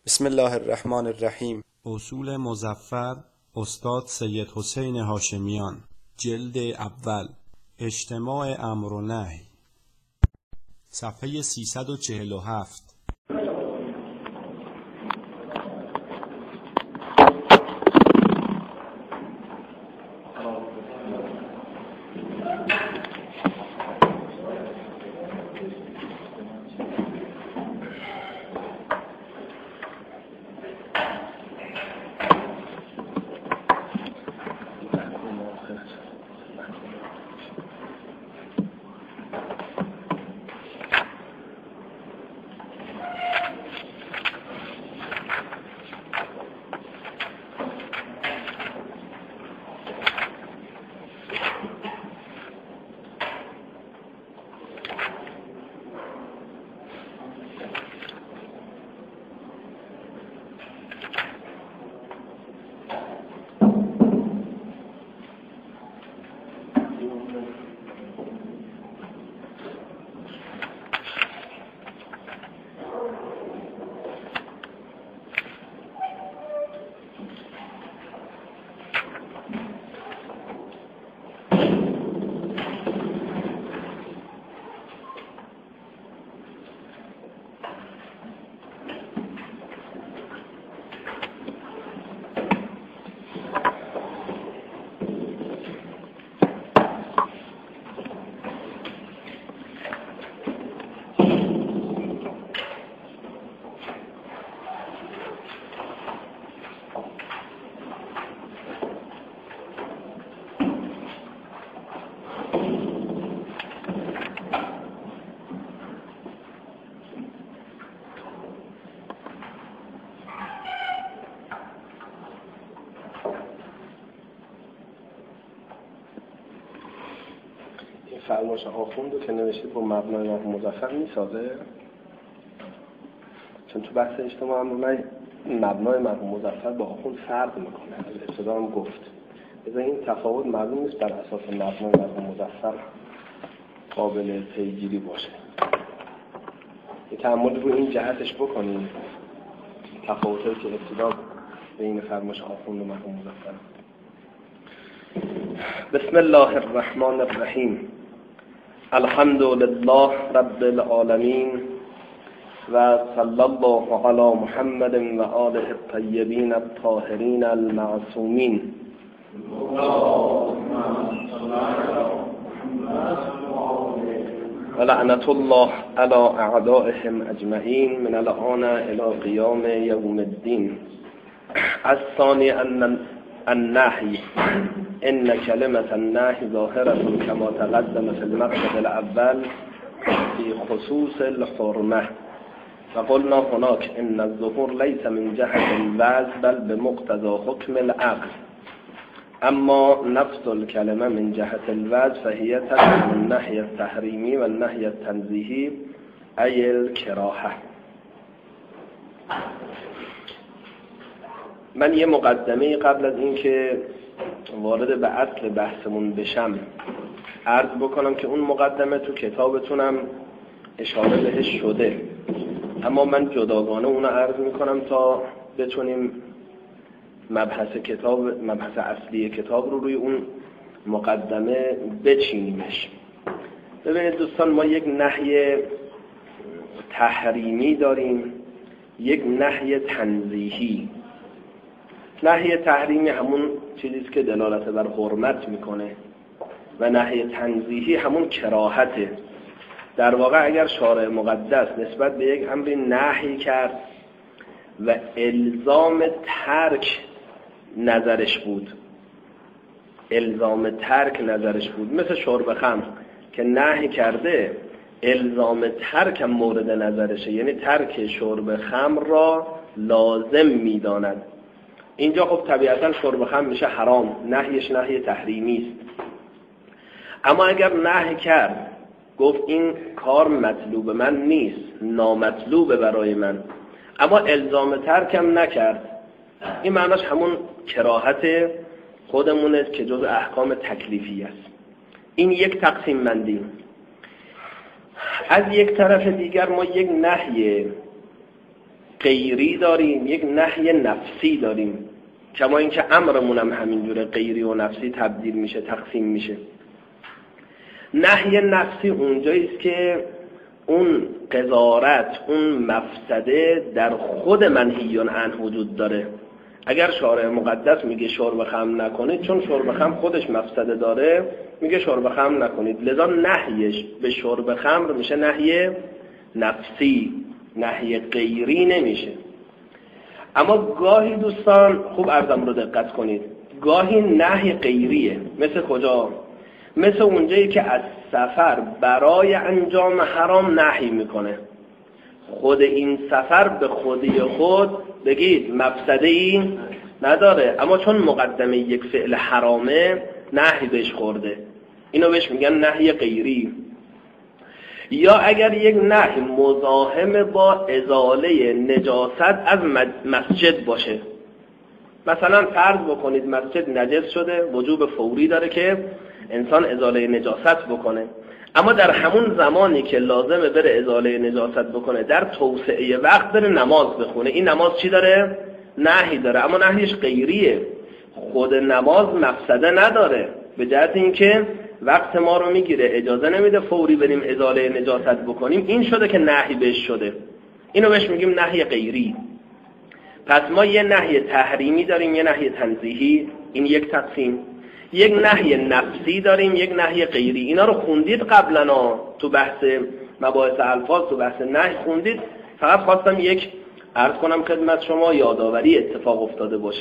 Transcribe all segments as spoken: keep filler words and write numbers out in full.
بسم الله الرحمن الرحیم. اصول مظفر استاد سید حسین هاشمیان، جلد اول، اجتماع امر و نهی، صفحه سیصد و چهل و هفت. فرمایش آخوند رو که نوشته با مبنای مظفر میسازه، چون تو بحث اجتماع هم من مبنای مظفر با آخوند فرق میکنه. از ابتدا هم گفت بذار این تفاوت معلوم نیست بر اساس مبنای مظفر قابل پیگیری باشه. یه تأمل رو این جهتش بکنیم، تفاوتی که ابتدا بین فرمایش آخوند و مبنای مظفر. بسم الله الرحمن الرحیم. الحمد لله رب العالمین و صلی الله علی محمد و آله الطیبین الطاهرین المعصومین. و لعنت الله علی اعدائهم اجمعین من الآن الی قیام یوم الدین. الثانی ان النهی ان کلمة النهی ظاهرة كما تقدم في المقصد الاول في خصوص الحرمة. وقلنا هناك ان الظهور ليس من جهة الوضع بل بمقتضى حكم العقل. اما نفس الكلمة من جهة الوضع فهي تشمل النهي التحريمي والنهي التنزيهي أي الكراهة. من یه مقدمه قبل از اینکه وارد به اصل بحثمون بشم عرض بکنم که اون مقدمه تو کتابتونم اشاره بهش شده، اما من جداگانه اونو عرض میکنم تا بتونیم مبحث کتاب مبحث اصلی کتاب رو روی اون مقدمه بچینیمش. ببینید دوستان، ما یک نهی تحریمی داریم، یک نهی تنزیهی. نهی تحریمی همون چیزیست که دلالت بر حرمت میکنه و نهی تنزیهی همون کراهته. در واقع اگر شارع مقدس نسبت به یک امری نهی کرد و الزام ترک نظرش بود الزام ترک نظرش بود مثل شرب خمر که نهی کرده، الزام ترک هم مورد نظرشه، یعنی ترک شرب خمر را لازم میداند. اینجا خب طبیعتا شرب خمر میشه حرام، نهیش نهی تحریمی است. اما اگر نهی کرد، گفت این کار مطلوب من نیست، نامطلوبه برای من، اما الزام ترکم نکرد، این معناش همون کراهت خودمونه که جز احکام تکلیفی است. این یک تقسیم بندی. از یک طرف دیگر ما یک نهی غیری داریم، یک نهی نفسی داریم، کما اینکه امرمون هم همینجوره، غیری و نفسی تبدیل میشه، تقسیم میشه. نهی نفسی اونجایی است که اون قذارت، اون مفسده در خود منهی عنه وجود داره. اگر شارع مقدس میگه شرب خمر نکنید، چون شرب خمر خودش مفسده داره، میگه شرب خمر نکنید، لذا نهیش به شرب خمر میشه نهی نفسی، نهی غیری نمیشه. اما گاهی دوستان خوب عرضم رو دقت کنید، گاهی نهی غیریه. مثل کجا؟ مثل اونجایی که از سفر برای انجام حرام نهی میکنه. خود این سفر به خودی خود بگید مفسده ای نداره، اما چون مقدمه یک فعل حرامه نهی بهش خورده، اینو بهش میگن نهی غیری. یا اگر یک نهی مزاحم با ازاله نجاست از مسجد باشه، مثلا فرض بکنید مسجد نجس شده، وجوب فوری داره که انسان ازاله نجاست بکنه، اما در همون زمانی که لازمه بره ازاله نجاست بکنه در توسعه وقت بره نماز بخونه، این نماز چی داره؟ نهی داره، اما نهیش غیریه. خود نماز مفسده نداره، به جهت اینکه وقت ما رو میگیره، اجازه نمیده فوری بریم ازاله نجاست بکنیم، این شده که نهی بهش شده، اینو بهش میگیم نهی غیری. پس ما یه نهی تحریمی داریم، یه نهی تنزیهی، این یک تقسیم. یک نهی نفسی داریم، یک نهی غیری. اینا رو خوندید قبلا تو بحث مباحث الفاظ، تو بحث نهی خوندید. فقط خواستم یک عرض کنم خدمت شما یادآوری اتفاق افتاده باشه.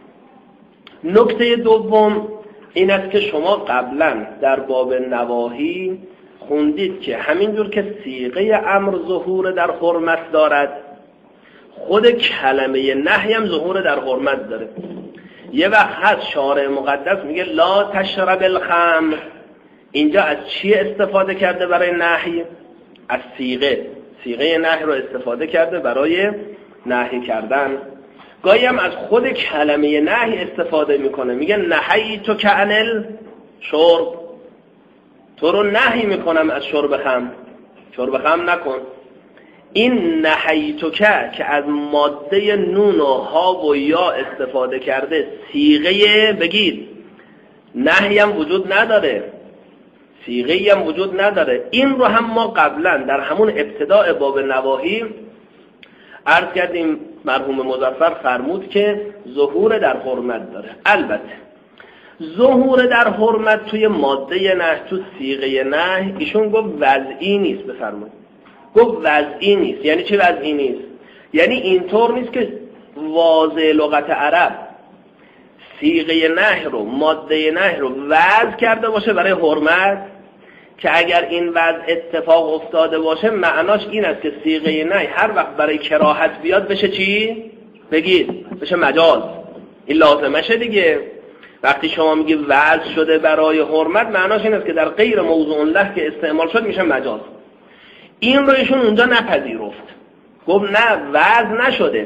نکته دوم این است که شما قبلا در باب نواهی خوندید که همینجور که صیغه امر ظهور در حرمت دارد، خود کلمه نهی هم ظهور در حرمت داره. یه وقت هست شارع مقدس میگه لا تشرب الخمر، اینجا از چی استفاده کرده برای نهی؟ از صیغه، صیغه نهی رو استفاده کرده برای نهی کردن. گاهی هم از خود کلمه نهی استفاده میکنه، میگه نهی تو کعنل شرب، تو رو نهی میکنم از شرب خمر، شرب خمر نکن. این نهی تو که که از ماده نون و ها و یا استفاده کرده، صیغه بگید نهی هم وجود نداره، صیغه هم وجود نداره. این رو هم ما قبلا در همون ابتداء باب نواهی عرض کردیم، مرحوم مظفر فرمود که ظهور در حرمت داره. البته ظهور در حرمت توی ماده نه، تو صیغه نه، ایشون گفت وضعی نیست. بفرمایید گفت وضعی نیست. یعنی چه وضعی نیست؟ یعنی اینطور نیست که واضح لغت عرب صیغه نه رو، ماده نه رو وضع کرده باشه برای حرمت، که اگر این وضع اتفاق افتاده باشه معناش این است که صیغه نه هر وقت برای کراهت بیاد بشه چی؟ بگید بشه مجاز. این لازمشه دیگه. وقتی شما میگی وضع شده برای حرمت، معناش این است که در غیر موضوع له که استعمال شد میشه مجاز. این رو ایشون اونجا نپذیرفت، گفت نه وضع نشده،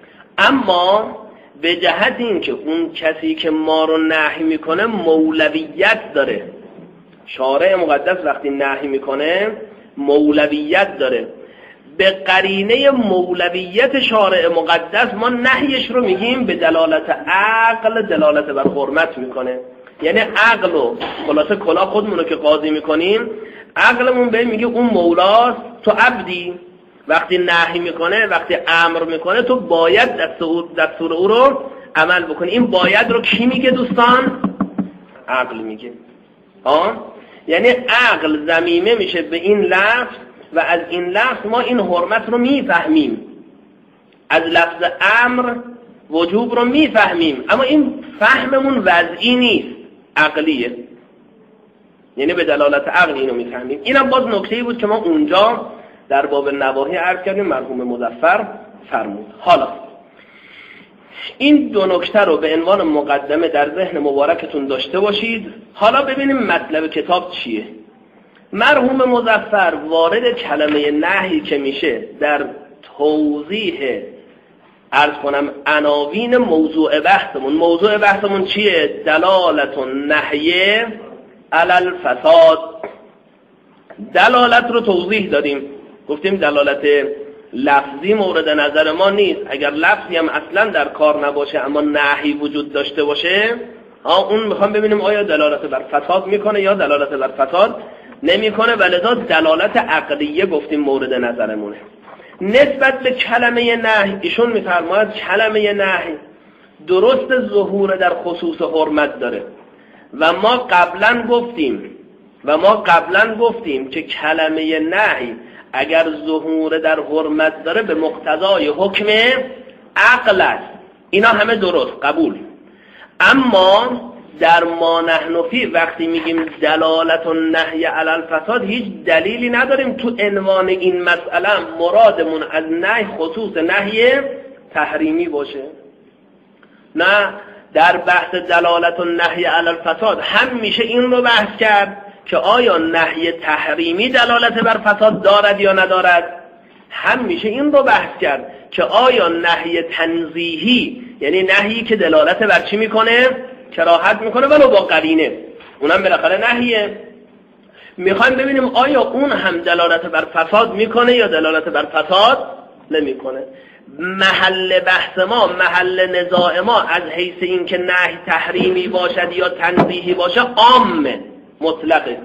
اما به جهت این که اون کسی که ما رو نهی میکنه مولویت داره. شارع مقدس وقتی نهی میکنه مولویت داره. به قرینه مولویت شارع مقدس ما نهیش رو میگیم به دلالت عقل، دلالت بر حرمت میکنه. یعنی عقل و خلاصه کلا خودمونو که قاضی میکنیم، عقلمون به میگه اون مولاست، تو عبدی. وقتی نهی میکنه، وقتی امر میکنه، تو باید دستور او رو عمل بکنی. این باید رو کی میگه دوستان؟ عقل میگه. آه؟ یعنی عقل ضمیمه میشه به این لفظ و از این لفظ ما این حرمت رو میفهمیم، از لفظ امر وجوب رو میفهمیم، اما این فهممون وضعی نیست، عقلیه. یعنی به دلالت عقل اینو میفهمیم. اینم باز نکته‌ای بود که ما اونجا در باب نواهی عرض کردیم، مرحوم مظفر فرمود. حالا این دو نکته رو به عنوان مقدمه در ذهن مبارکتون داشته باشید. حالا ببینیم مطلب کتاب چیه. مرحوم مظفر وارد کلمه نهی که میشه در توضیح عرض کنم عناوین موضوع بحثمون. موضوع بحثمون چیه؟ دلالت النهی علی الفساد. دلالت رو توضیح دادیم، گفتیم دلالت لفظی مورد نظر ما نیست. اگر لفظی هم اصلا در کار نباشه اما نهی وجود داشته باشه، ها اون میخوام ببینیم آیا دلالت بر فساد میکنه یا دلالت بر فساد نمیکنه، ولذا دلالت عقلیه گفتیم مورد نظرمونه. نسبت به کلمه نهی ایشون میفرماید کلمه نهی درست ظهور در خصوص حرمت داره و ما قبلا گفتیم و ما قبلا گفتیم که کلمه نهی اگر ظهور در حرمت داره به مقتضای حکم عقل است. اینا همه درست قبول. اما در ما نحن فی وقتی میگیم دلالت النهی علی الفساد هیچ دلیلی نداریم تو عنوان این مسئله مرادمون از نهی خصوص نهی تحریمی باشه. نه، در بحث دلالت النهی علی الفساد هم میشه این رو بحث کرد که آیا نهی تحریمی دلالت بر فساد دارد یا ندارد، هم میشه این رو بحث کرد که آیا نهی تنزیهی یعنی نهی که دلالت بر چی میکنه؟ کراهت میکنه ولو با قرینه، اونم بالاخره نهیه. میخوایم ببینیم آیا اون هم دلالت بر فساد میکنه یا دلالت بر فساد نمیکنه. محل بحث ما، محل نزاع ما از حیث این که نهی تحریمی باشد یا تنزیهی باشه عامه، مطلقه.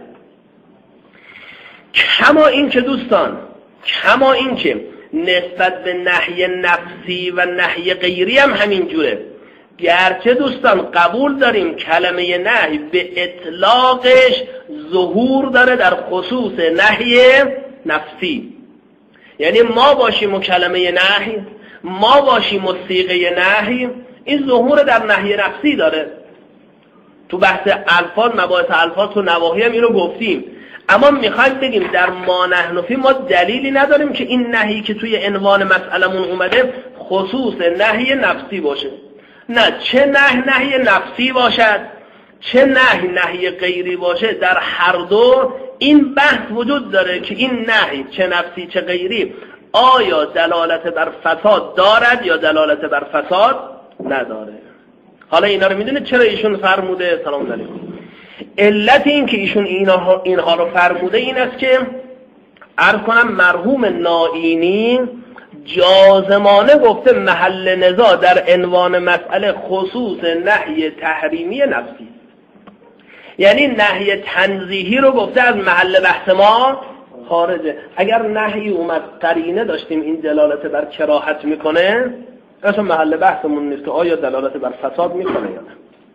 کما این که دوستان، کما این که نسبت به نهی نفسی و نهی غیری هم همین جوره. گرچه دوستان قبول داریم کلمه نهی به اطلاقش ظهور داره در خصوص نهی نفسی، یعنی ما باشیم و کلمه نهی، ما باشیم و صیغه نهی، این ظهور در نهی نفسی داره. تو بحث الفاظ، مباحث الفاظ تو نواهی هم این رو گفتیم. اما میخوایم بگیم در ما نحن فی ما دلیلی نداریم که این نهی که توی عنوان مسئلمون اومده خصوص نهی نفسی باشه. نه، چه نه نهی نفسی باشد چه نه نهی غیری باشه، در هر دو این بحث وجود داره که این نهی چه نفسی چه غیری آیا دلالت بر فساد دارد یا دلالت بر فساد نداره. حالا اینا رو میدونه چرا ایشون فرموده؟ سلام علیکم. علت این که ایشون اینها, اینها رو فرموده این است که عرض کنم مرحوم نائینی جازمانه گفته محل نزاع در عنوان مسئله خصوص نهی تحریمی نفسی، یعنی نهی تنزیهی رو گفته از محل بحث ما خارجه. اگر نهی اومد قرینه داشتیم این دلالت بر کراهت میکنه، اصلا محل بحثمون نیست که آیا دلالت بر فساد میکنه یا نه.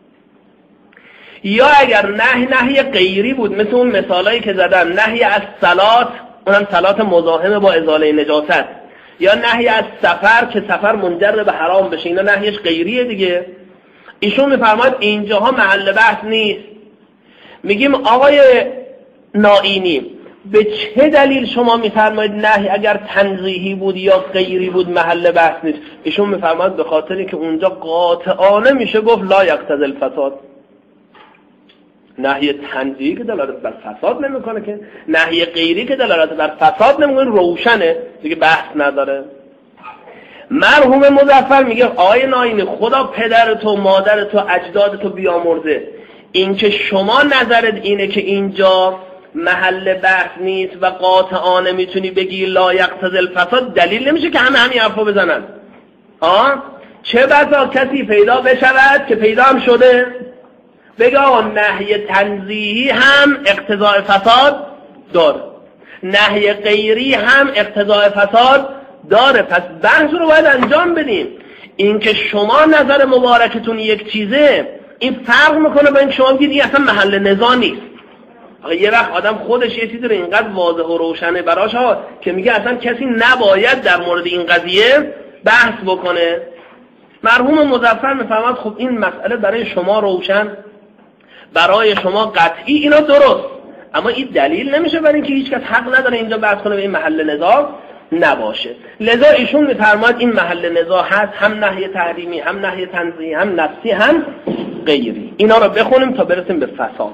یا اگر نهی نهی غیری بود، مثل اون مثالایی که زدم، نهی از صلات، اونم صلات مزاحم با ازاله نجاست، یا نهی از سفر که سفر منجر به حرام بشه، اینا نهیش غیریه دیگه. ایشون میفرماید اینجاها محل بحث نیست. میگیم آقای نائینی به چه دلیل شما میفرمایید نهی اگر تنزیهی بود یا غیری بود محل بحث نیست؟ ایشون میفرماید به خاطری که اونجا قاطعانه میشه گفت لا یقتضی الفساد. نهی تنزیهی که دلالت بر فساد نمیکنه که، نهی غیری که دلالت بر فساد نمیکنه، روشنه دیگه، بحث نداره. مرحوم مظفر میگه آقای نائینی خدا پدر تو، مادر تو، اجداد تو بیامرزه، این که شما نظرت اینه که اینجا محل بحث نیست و قاطعانه میتونی بگی لا یقتضی الفساد، دلیل نمیشه که همه همین حرفو بزنن. آه چه بسا کسی پیدا بشود که پیدا هم شده بگه آقا نهی تنزیهی هم اقتضاء فساد داره، نهی غیری هم اقتضاء فساد داره، پس بحث رو باید انجام بدیم. این که شما نظر مبارکتون یک چیزه، این فرق میکنه با این شما بگید این اصلا محل نزاع نیست. یه وقت آدم خودش یه چیزی رو اینقدر واضح و روشنه براش ها که میگه اصلا کسی نباید در مورد این قضیه بحث بکنه. مرحوم مظفر میفهمد خب این مسئله برای شما روشن، برای شما قطعی، اینا درست، اما این دلیل نمیشه برای اینکه هیچ کس حق نداره اینجا بحث کنه به این محل نزاع نباشه. لذا ایشون میفرماید این محل نزاع هست، هم نهی تحریمی، هم نهی تنزیهی، هم نفسی، هم غیری. اینا رو بخونیم تا برسیم به فساد.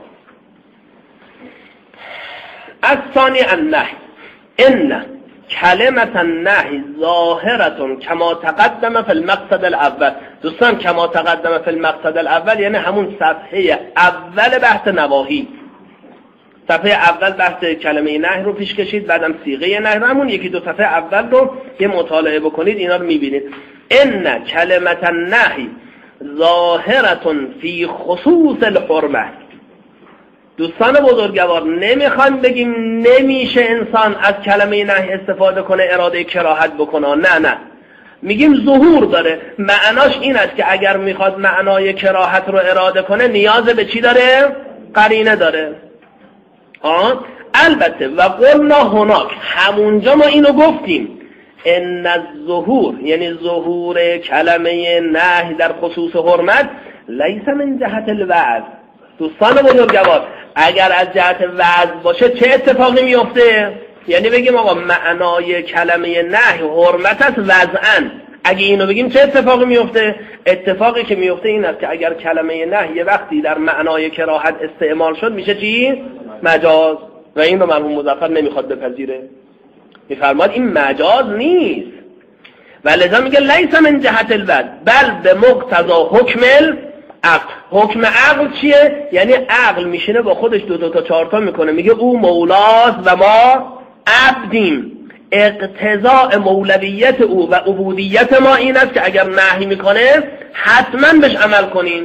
الثانی النهی ان کلمه النهی ظاهرة کما تقدم فی المقصد الاول. دوستان کما تقدم فی المقصد الاول یعنی همون صفحه اول بحث نواهی. صفحه اول بحث کلمه نهی رو پیش کشید، بعدم صیغه نهی رو، همون یکی دو صفحه اول رو یه مطالعه بکنید، اینا رو میبینید. ان کلمه النهی ظاهرة فی خصوص الحرمه. دوستان بزرگوار، نمیخوایم بگیم نمیشه انسان از کلمه نهی استفاده کنه اراده کراهت بکنه، نه نه، میگیم ظهور داره. معناش این است که اگر میخواد معنای کراهت رو اراده کنه نیاز به چی داره؟ قرینه داره. آه؟ البته و قلنا هناک، همونجا ما اینو گفتیم، ان الظهور یعنی ظهور کلمه نهی در خصوص حرمت لیس من جهت الوعظ. دوستان بزرگوار، اگر از جهت وعظ باشه چه اتفاقی میفته؟ یعنی بگیم آقا معنای کلمه نهی حرمت است وضعاً، اگه اینو بگیم چه اتفاقی میفته؟ اتفاقی که میفته این است که اگر کلمه نهی یه وقتی در معنای کراهت استعمال شد میشه چی؟ مجاز. و این رو مرحوم مظفر نمیخواد بپذیره، میفرماد این مجاز نیست و لذا میگه لیس من جهت الوضع بل به مقتضا حکم العقل. حکم عقل چیه؟ یعنی عقل میشینه با خودش دو دو تا چهار تا میکنه، میگه او مولاست و ما عبدیم. اقتضاء مولویت او و عبودیت ما این است که اگر نهی میکنه حتما بهش عمل کنیم،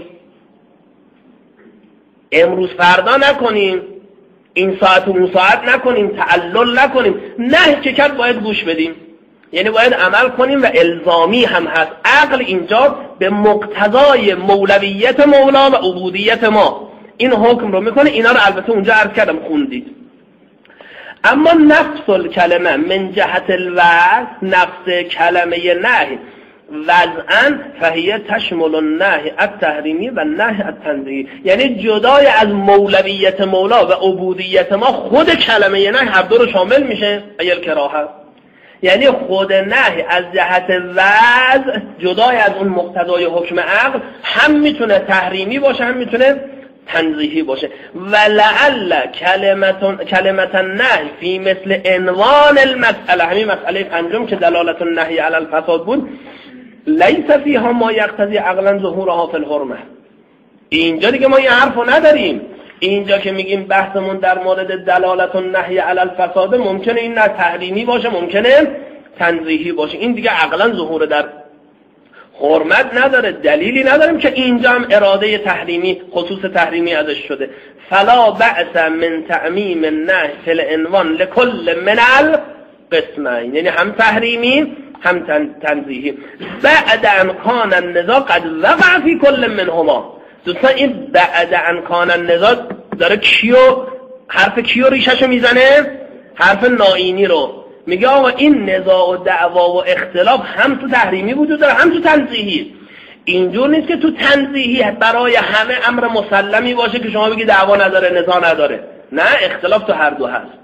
امروز فردا نکنیم، این ساعت و اون ساعت نکنیم، تعلل نکنیم. نهی که کرد باید گوش بدیم، یعنی باید عمل کنیم و الزامی هم هست. عقل اینجا به مقتضای مولویت مولا و عبودیت ما این حکم رو میکنه. اینا رو البته اونجا عرض کردم خوندید. اما نفس الکلمه من جهت الوضع، نفس کلمه نهی وضعاً فهیه تشمل النهی التحریمی و نهی التنزیهی، یعنی جدای از مولویت مولا و عبودیت ما خود کلمه نهی هر دو رو شامل میشه. ایل کراهت یعنی خود نهی از جهت وضع جدای از اون مقتضای حکم عقل هم میتونه تحریمی باشه هم میتونه تنزیهی باشه. ولعل کلمه کلمه النهی فی مثل عنوان المسئله، همین مسئله پنجم که دلالت النهی علی الفساد بود، لیس فیها ما یقتضی عقلا ظهورها فی الحرمه. اینجا دیگه ما این حرفو نداریم. اینجا که میگیم بحثمون در مورد دلالت النهی علی الفساد، ممکنه این نه تحریمی باشه ممکنه تنزیهی باشه، این دیگه عقلا ظهور در حرمت نداره. دلیلی نداریم که اینجا هم اراده تحریمی خصوص تحریمی ازش شده. فلا بأس من تعمیم النهی فی العنوان لکل من القسمین، یعنی هم تحریمی هم تنزیهی. بعد ان کان النزاع قد وقع فی کل منهما. دوستان این بعد ان کان النزاع داره کیو حرف کیو ریشهشو میزنه؟ حرف نائینی رو. میگه آقا این نزاع و دعوا و اختلاف هم تو تحریمی وجود داره هم تو تنزیهی. اینجور نیست که تو تنزیهی برای همه امر مسلمی باشه که شما بگی دعوا نداره نزاع نداره، نه، اختلاف تو هر دو هست.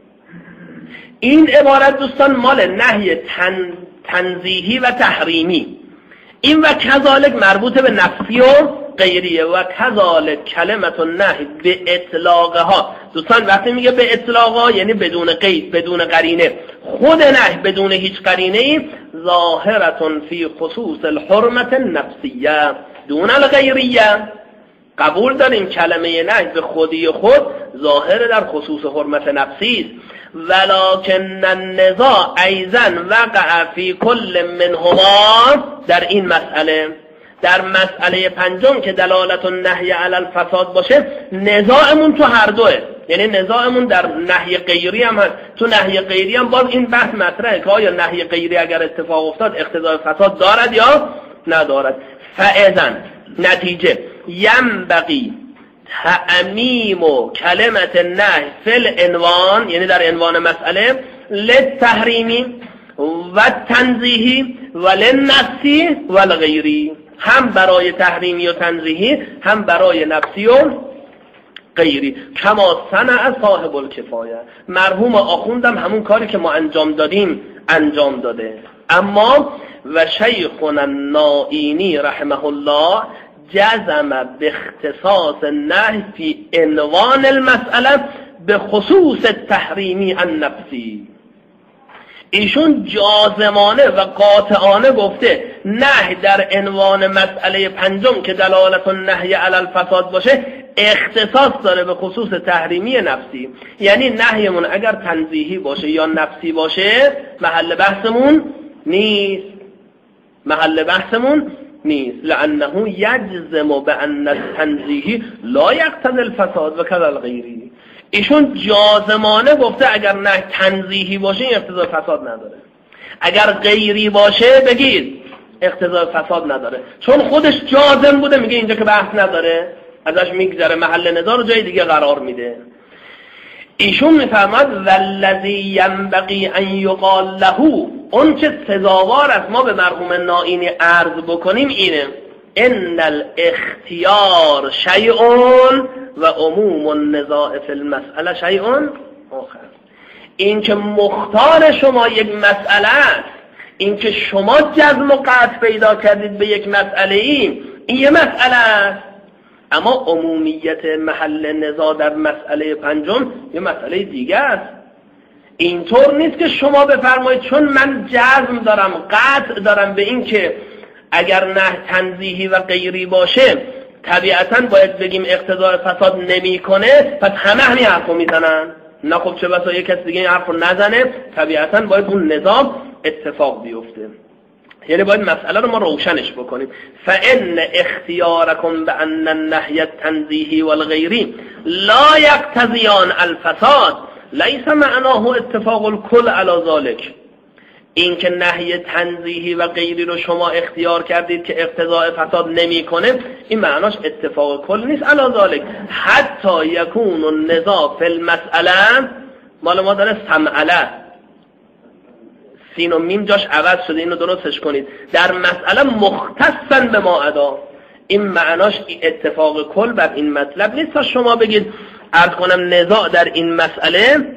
این عبارت دوستان مال نهی تن، تنزیهی و تحریمی. این و کذالک مربوط به نفی و غیریه و کذالک کلمت النهی به اطلاقها. دوستان وقتی میگه به اطلاقها یعنی بدون قید بدون قرینه. خود نهی بدون هیچ قرینه ای ظاهرة فی خصوص الحرمت النفسیه دون الغیریه. قبول داریم کلمه نهی به خودی خود ظاهر در خصوص حرمت نفسی است، ولکن النزاع ایضا وقع فی کل منهما. در این مسئله، در مسئله پنجم که دلالت النهی علی الفساد باشه، نزاعمون تو هر دوه، یعنی نزاعمون در نهی غیری هم هست. تو نهی غیری هم باز این بحث مطرحه که آیا نهی غیری اگر اتفاق افتاد اقتضای فساد دارد یا ندارد. فاذا نتیجه ینبغی تعمیم و کلمت نهی فی العنوان، یعنی در عنوان مسئله، للتحریمی و تنزیهی و للنفسی و الغیری، هم برای تحریمی و تنزیهی هم برای نفسی و غیری. کما صنع صاحب الکفایه، مرحوم آخوندم همون کاری که ما انجام دادیم انجام داده. اما و شیخنا النائینی رحمه الله جزم به اختصاص النهی فی عنوان المسئله به خصوص التحریمی النفسی. ایشون جازمانه و قاطعانه گفته نهی در عنوان مسئله پنجم که دلالت النهی علی الفساد باشه اختصاص داره به خصوص تحریمی نفسی. یعنی نهیمون اگر تنزیهی باشه یا نفسی باشه محل بحثمون نیست، محل بحثمون نیست. لانه یجزم بان التنزیهی لا یقتضی الفساد و کذا الغیری. ایشون جازمانه گفته اگر نه تنزیهی باشه این اقتضای فساد نداره، اگر غیری باشه بگید اقتضای فساد نداره، چون خودش جازم بوده میگه اینجا که بحث نداره، ازش میگذره، محل نظار رو جای دیگه قرار میده. ایشون میفرماد والذی ینبغی ان یقال له، اون چه سزاوار است ما به مرحوم نائینی عرض بکنیم اینه ان الاختیار شیء و عموم النزاع فی المسئله شیء آخر. این که مختار شما یک مسئله است، این که شما جزم و قطع پیدا کردید به یک مسئله ای، این یه مسئله است، اما عمومیت محل نزاع در مسئله پنجم یه مسئله دیگه است. اینطور نیست که شما بفرمایید چون من جزم دارم قطع دارم به این که اگر نه تنزیهی و غیری باشه طبیعتاً باید بگیم اقتضای فساد نمی کنه، پس همه همین حرف رو میزنن. نه خب چه بسا یک کس دیگه این حرف رو نزنه، طبیعتاً باید اون نظام اتفاق بیفته. یعنی باید مسئله رو ما روشنش بکنیم. فان اختیارکم بان النهی التنزیهی والغیری لا یقتضیان الفساد لیس معناه اتفاق الکل علی ذلک. این که نهی تنزیهی و غیری رو شما اختیار کردید که اقتضاء فساد نمیکنه، این معناش اتفاق کل نیست علی ذلک. حتی یکون النزاع فی المسئله، مال ما داره سمعله، سین و میم جاش عوض شده، اینو درستش کنید، در مسئله مختصاً به ما ادا. این معناش اتفاق کل بر این مطلب نیست تا شما بگید عرض کنم نزاع در این مسئله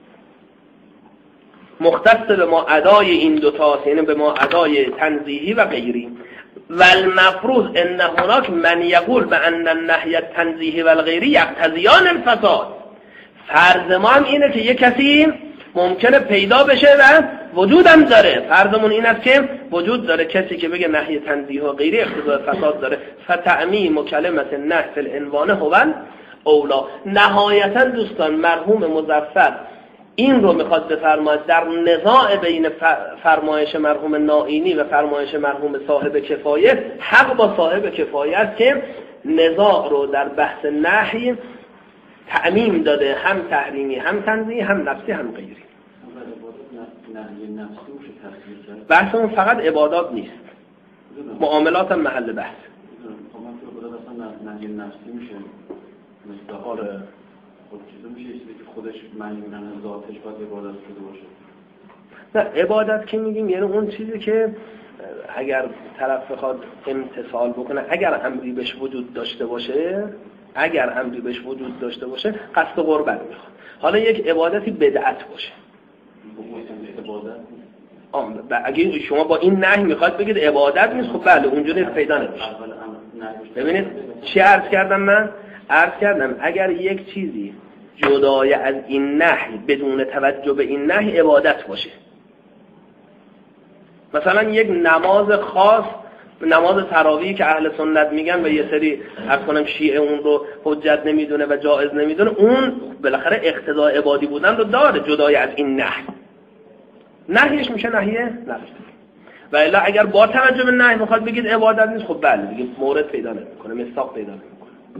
مختص به ما ادای این دوتاست، یعنی به ما ادای تنزیهی و غیری. والمفروض ان هناک من یقول بان النهی التنزیهی و الغیری یقتضیان الفساد. فرض ما هم اینه که یک کسی ممکنه پیدا بشه و وجودم داره، فرضمون این است که وجود داره کسی که بگه نهی تنزیه و غیری اقتضای فساد داره. فتعمیم کلمت نهی فی العنوان هو اولا. نهایتا دوستان مرحوم مظفر این رو میخواد بفرماید در نزاع بین فرمایش مرحوم نائینی و فرمایش مرحوم صاحب کفایه، حق با صاحب کفایه است که نزاع رو در بحث نهی تعمیم داده، هم تحریمی هم تنزیهی هم نفسی هم غیری. بحث اون فقط عبادات نیست، معاملات هم محل بحث. آره خودش معنی کنن ذاتش باید عبادت شده باشه. نه عبادت که میگیم یعنی اون چیزی که اگر طرف بخواد امتثال بکنه، اگر امری بهش وجود داشته باشه، اگر امری بهش وجود داشته باشه قصد قربت میخواد. حالا یک عبادتی بدعت باشه، عبادت اگه شما با این نهی میخواد بگید عبادت نیست، خب بله اونجوری پیدا نمیشه. ببینید چی عرض کردم من؟ عرض کردم اگر یک چیزی جدای از این نهی بدون توجه به این نهی عبادت باشه، مثلا یک نماز خاص، نماز تراویح که اهل سنت میگن و یه سری عرض کنم شیعه اون رو حجت نمیدونه و جایز نمیدونه، اون بالاخره اقتضای عبادی بودن رو داره جدای از این نهی. نهیش میشه نهیه نفسی. و الا اگر با توجه به نهی میخواد بگید عبادت نیست، خب بله بگید مورد پیدا نمیکنه، مصداق پیدا نمیکنه.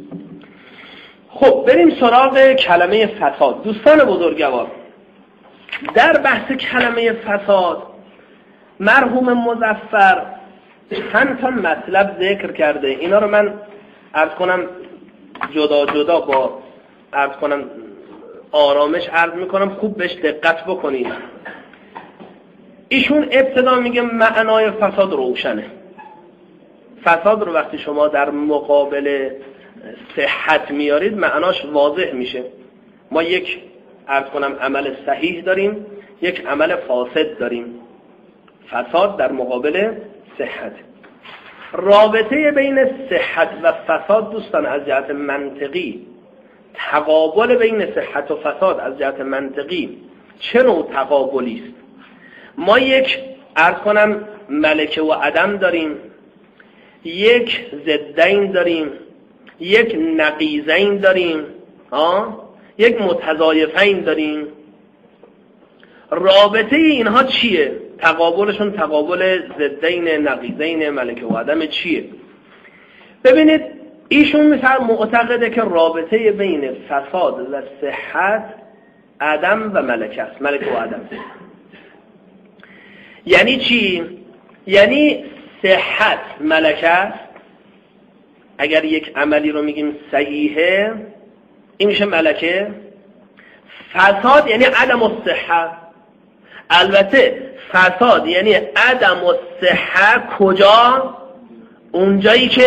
خب بریم سراغ کلمه فساد. دوستان بزرگوار، در بحث کلمه فساد مرحوم مظفر چند تا مطلب ذکر کرده. اینا رو من عرض کنم جدا جدا با عرض کنم آرامش عرض میکنم، خوب بهش دقت بکنید. ایشون ابتدا میگه معنای فساد روشنه. فساد رو وقتی شما در مقابل صحت میارید معناش واضح میشه. ما یک عرض کنم عمل صحیح داریم، یک عمل فاسد داریم. فساد در مقابل صحت. رابطه بین صحت و فساد دوستان از جهت منطقی، تقابل بین صحت و فساد از جهت منطقی چه نوع تقابلی است؟ ما یک عرض کنم ملکه و عدم داریم، یک ضدین داریم، یک نقیضین داریم ها، یک متضایفین داریم. رابطه اینها چیه؟ تقابلشون تقابل ضدین نقیضین ملکه و عدم چیه؟ ببینید ایشون مثلا معتقده که رابطه بین فساد و صحت عدم و ملکه است، ملکه و عدم. یعنی چی؟ یعنی صحت ملکه است. اگر یک عملی رو میگیم صحیحه این میشه ملکه. فساد یعنی عدم الصحه. البته فساد یعنی عدم الصحه کجا؟ اونجایی که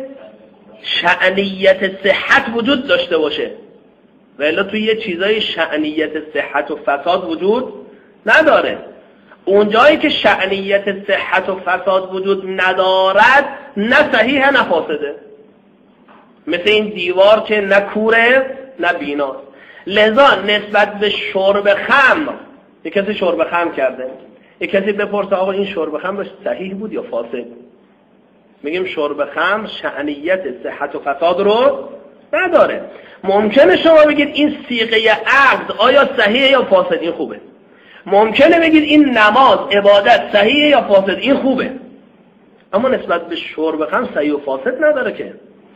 شأنیت صحت وجود داشته باشه، ولی توی یه چیزای شأنیت صحت و فساد وجود نداره. اونجایی که شأنیت صحت و فساد وجود ندارد نه صحیح نه فاسده. مثل این دیوار که نه کوره نه بیناست. لذا نسبت به شرب خمر، یک کسی شرب خمر کرده، یک کسی بپرسه آقا این شرب خمرش صحیح بود یا فاسد؟ میگیم شرب خمر شأنیت صحت و فساد رو نداره. ممکنه شما بگید این صیغه عقد آیا صحیحه یا فاسد، این خوبه. ممکنه بگید این نماز عبادت صحیحه یا فاسد، این خوبه. اما نسبت به شرب خمر صحیح و فاسد نداره که.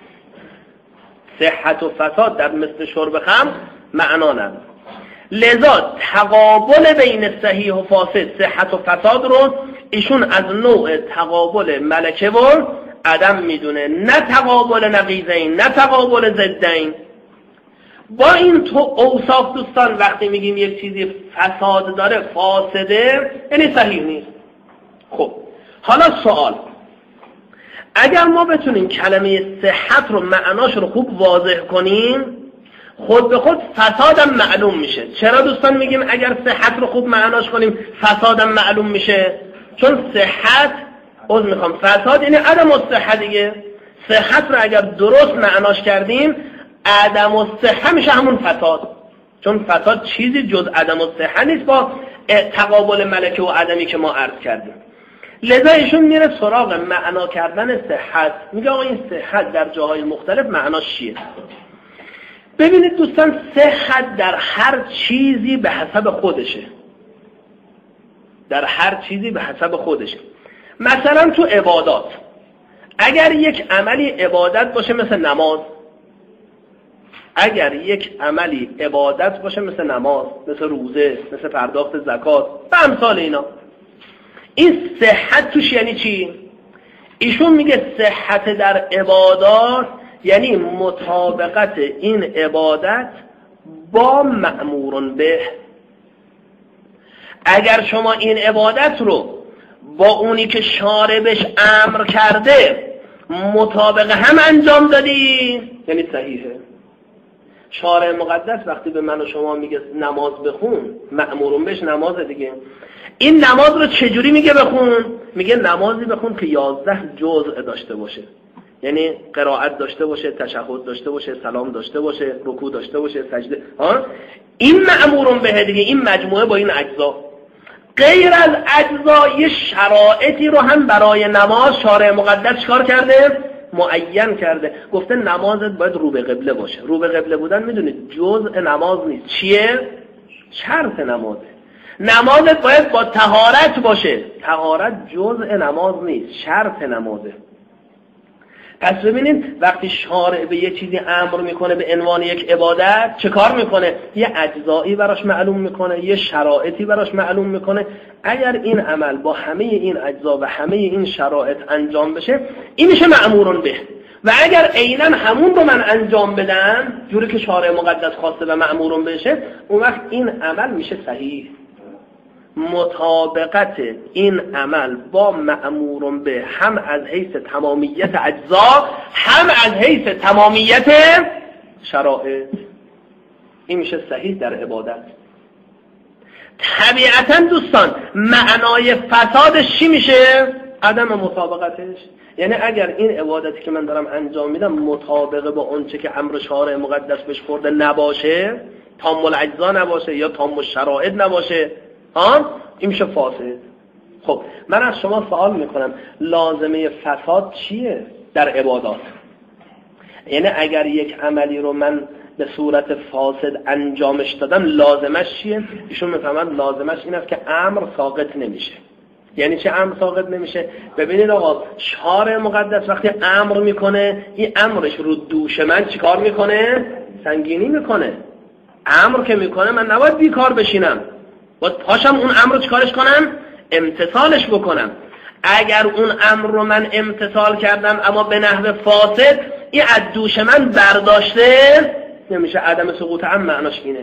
صحت و فساد در مثل شرب خمر معنا نداره. لذا تقابل بین صحیح و فاسد، صحت و فساد رو ایشون از نوع تقابل ملکه و عدم میدونه، نه تقابل نقیضین، نه تقابل ضدین. با این تو اوصاف دوستان وقتی میگیم یک چیزی فساد داره فاسده یعنی صحیح نیست. خب حالا سوال، اگر ما بتونیم کلمه صحت رو معناش رو خوب واضح کنیم خود به خود فسادم معلوم میشه. چرا دوستان میگیم اگر صحت رو خوب معناش کنیم فسادم معلوم میشه؟ چون صحت عذر میخوام فساد یعنی عدم الصحه دیگه. صحت رو اگر درست معناش کردیم عدم الصحه میشه همون فساد، چون فساد چیزی جز عدم الصحه نیست با تقابل ملکه و عدمی که ما عرض کردیم. لذا ایشون میره سراغ معنا کردن صحت. میگه آقا این صحت در جاهای مختلف معناش چیه؟ ببینید دوستان صحت در هر چیزی به حسب خودشه، در هر چیزی به حسب خودشه. مثلا تو عبادات اگر یک عملی عبادت باشه مثل نماز، اگر یک عملی عبادت باشه مثل نماز، مثل روزه، مثل پرداخت زکات و امثال اینا، این صحت توش یعنی چی؟ ایشون میگه صحت در عبادات یعنی مطابقت این عبادت با مأمور به. اگر شما این عبادت رو با اونی که شارع بهش امر کرده مطابق هم انجام دادی یعنی صحیحه. شارع مقدس وقتی به من و شما میگه نماز بخون، مأمورون بهش نماز دیگه. این نماز رو چجوری میگه بخون؟ میگه نمازی بخون که یازده جزء داشته باشه، یعنی قرائت داشته باشه، تشهد داشته باشه، سلام داشته باشه، رکوع داشته باشه، سجده. ها این مأمورون به دیگه، این مجموعه با این اجزا. غیر از اجزا یه شرایطی رو هم برای نماز شارع مقدس چیکار کرده؟ معین کرده. گفته نمازت باید رو به قبله باشه. رو به قبله بودن میدونید جزء نماز نیست. چیه؟ شرط نمازه. نمازت باید با طهارت باشه. طهارت جزء نماز نیست، شرط نمازه. پس ببینید وقتی شارع به یه چیزی امر میکنه به عنوان یک عبادت چه کار میکنه؟ یه اجزایی براش معلوم میکنه، یه شرایطی براش معلوم میکنه. اگر این عمل با همه این اجزا و همه این شرایط انجام بشه این میشه مأمورون به. و اگر عیناً همون رو من انجام بدم جوری که شارع مقدس خواسته و مأمورون بشه، اون وقت این عمل میشه صحیح. مطابقت این عمل با مأمور به هم از حیث تمامیت اجزا هم از حیث تمامیت شرایط، این میشه صحیح در عبادت. طبیعتا دوستان معنای فسادش چی میشه؟ عدم مطابقتش. یعنی اگر این عبادتی که من دارم انجام میدم مطابق با اونچه که امر شارع مقدس بهش خورده نباشه، تام الاجزا نباشه یا تام الشرائط نباشه، ها این میشه فاسد. خب من از شما سوال میکنم لازمه فساد چیه در عبادات؟ یعنی اگر یک عملی رو من به صورت فاسد انجامش دادم لازمش چیه؟ ایشون میفهمند لازمش این است که امر ساقط نمیشه. یعنی چه امر ساقط نمیشه؟ ببینید آقا شارع مقدس وقتی امر میکنه این امرش رو دوش من چیکار میکنه؟ سنگینی میکنه. امر که میکنه من نباید بیکار بشینم، باید پاشم اون امر رو چیکارش کنم؟ امتثالش بکنم. اگر اون امر رو من امتثال کردم اما به نحو فاسد، این از دوش من برداشته نمیشه. عدم سقوط هم معناش اینه.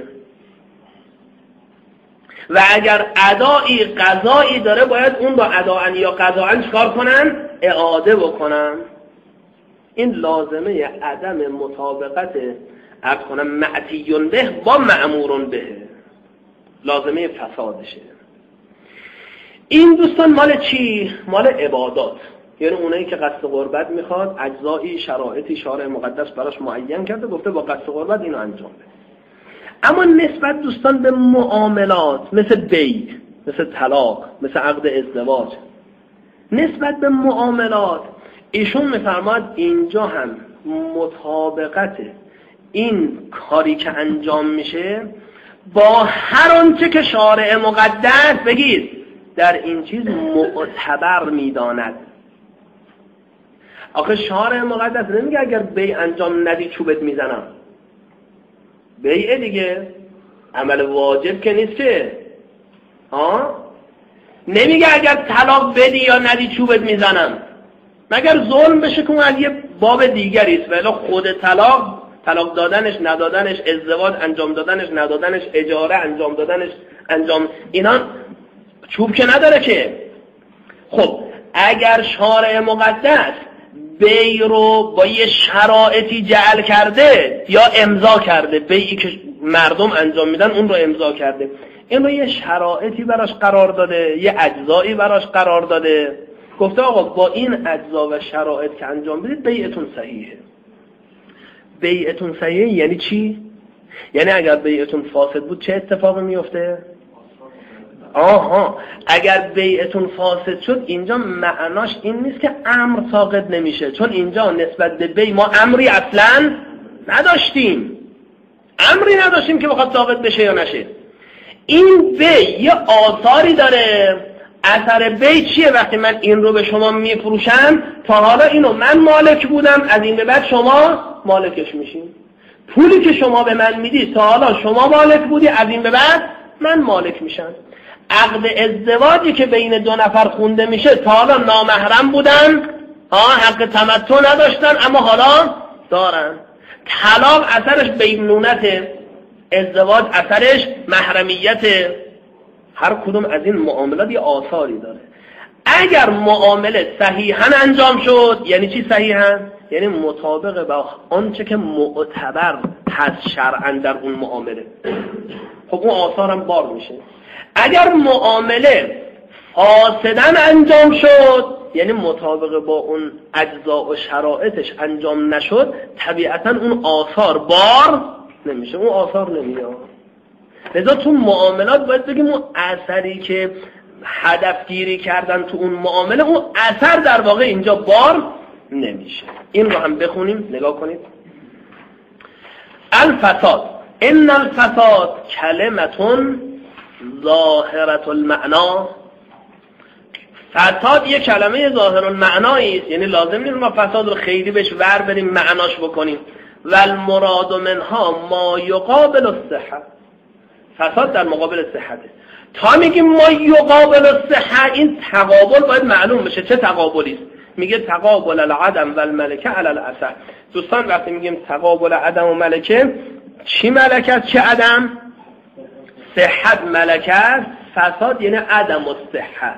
و اگر ادایی قضایی داره باید اون با اداعن یا قضاعن چیکار کنن؟ اعاده بکنن. این لازمه عدم مطابقت عرض کنم معتیون به با مأمورون به، لازمه فسادشه. این دوستان مال چی؟ مال عبادات. یعنی اونایی که قصد قربت میخواد اجزایی شرایطی شارع مقدس براش معین کرده، گفته با قصد قربت اینو انجام بده. اما نسبت دوستان به معاملات مثل بیع، مثل طلاق، مثل عقد ازدواج، نسبت به معاملات ایشون میفرماد اینجا هم مطابقت این کاری که انجام میشه با هر آنچه که شارع مقدس بگید در این چیز معتبر میداند. آخه شارع مقدس نمیگه اگر بیع انجام ندی چوبت میزنم. بیع دیگه عمل واجب که نیست که ها؟ نمیگه اگر طلاق بدی یا ندی چوبت میزنم، مگر ظلم بشه که اون از یه باب دیگری است. ولی خود طلاق، طلاق دادنش ندادنش، ازدواج انجام دادنش ندادنش، اجاره انجام دادنش انجام، اینا چوب که نداره که. خب اگر شارع مقدس بیع رو با یه شرایطی جعل کرده یا امضا کرده، بیعی که مردم انجام میدن اون رو امضا کرده، این رو یه شرایطی براش قرار داده، یه اجزایی براش قرار داده، گفته آقا با این اجزا و شرایط که انجام بدید بیعتون صحیحه. بیعتون صحیحه یعنی چی؟ یعنی اگر بیعتون فاسد بود چه اتفاقی میفته؟ آها، اگر بیعتون فاسد شد اینجا معناش این نیست که امر ساقط نمیشه، چون اینجا نسبت به بیع ما امری اصلا نداشتیم، امری نداشتیم که بخواد ساقط بشه یا نشه. این بیع یه آثاری داره. اثر بیع چیه؟ وقتی من این رو به شما میفروشم، تا حالا اینو من مالک بودم، از این به بعد شما مالکش میشین. پولی که شما به من میدی تا حالا شما مالک بودی، از این به بعد من مالک میشم. عقد ازدواجی که بین دو نفر خونده میشه، تا حالا نامحرم بودن، ها حق تمتع نداشتن اما حالا دارن. طلاق اثرش بینونت، ازدواج اثرش محرمیت. هر کدوم از این معاملات یه آثاری داره. اگر معامله صحیحاً انجام شد، یعنی چی صحیحاً؟ یعنی مطابق با آنچه که معتبر هست شرعاً در اون معامله، خب اون آثار هم بار میشه. اگر معامله فاسداً انجام شد، یعنی مطابق با اون اجزا و شرایطش انجام نشد، طبیعتاً اون آثار بار نمیشه، اون آثار نمیاد. لذا تو معاملات باید بگیم اون اثری که هدف گیری کردن تو اون معامله، اون اثر در واقع اینجا بار نمیشه. این رو هم بخونیم، نگاه کنید. الفساد، ان الفساد کلمتون ظاهرة المعنا. فساد یک کلمه ظاهر المعنایی است، یعنی لازم نیست ما فساد رو خیلی بهش ور بریم معناش بکنیم. و المراد منها ما یقابل الصحه. فساد در مقابل صحته. تا میگیم ما یقابل الصحه، این تقابل باید معلوم بشه چه تقابلی است. میگه تقابل العدم و الملکه علی الاصح. دوستان وقتی میگیم تقابل عدم و ملکه، چی ملکت چه عدم؟ صحت ملکت، فساد یعنی عدم الصحه.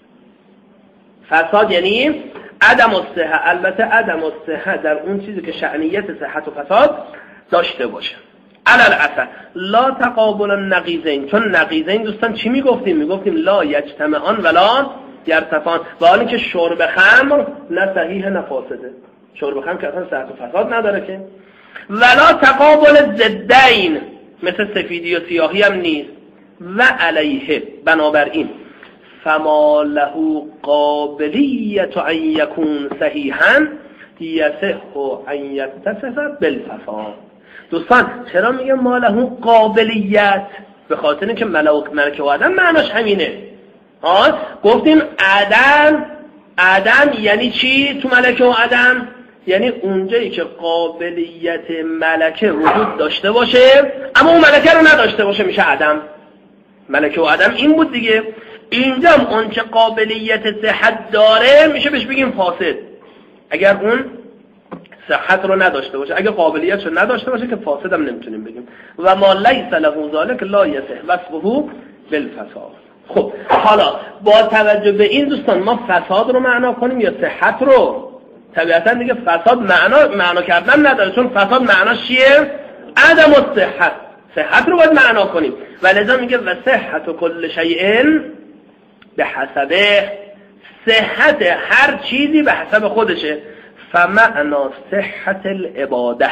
فساد یعنی عدم الصحه. البته عدم الصحه در اون چیزی که شأنیت صحت و فساد داشته باشه. علی الاصح لا تقابل النقیضین. چون نقیضین دوستان چی میگفتیم؟ میگفتیم لا یجتمعان ولا یرتفعان. و حالی که شرب خمر نه صحیح نه فاسده. شرب خمر که اصلا صحت و فساد نداره که. ولا تقابل ضدین، مثل سفیدی و سیاهی هم نیست. و علیه، بنابراین فما له قابلیت ان یکون صحیحا یصح ان یتصف بالفساد. دوستان چرا میگه ما له قابلیت؟ به خاطر اینکه ملک ملک و عدم معناش همینه. ها گفتیم عدم، عدم یعنی چی تو ملک و عدم؟ یعنی اونجایی که قابلیت ملکه وجود داشته باشه اما اون ملکه رو نداشته باشه میشه عدم. ملکه و عدم این بود دیگه. اینجا هم اون که قابلیت صحت داره میشه بهش بگیم فاسد اگر اون صحت رو نداشته باشه. اگر قابلیت رو نداشته باشه که فاسد هم نمیتونیم بگیم. و ما لیس له ذلک لا یصح وصفه بالفساد. خب حالا با توجه به این دوستان ما فساد رو معنا کنیم یا صحت رو؟ طبیعتا دیگه فساد معنا معنا کردن نداره، چون فساد معناش چیه؟ عدم الصحت. صحت رو باید معنا کنیم و لذا میگه و صحت کل شیء به حسبه. صحت هر چیزی به حسب خودشه. فمعنا صحت العباده،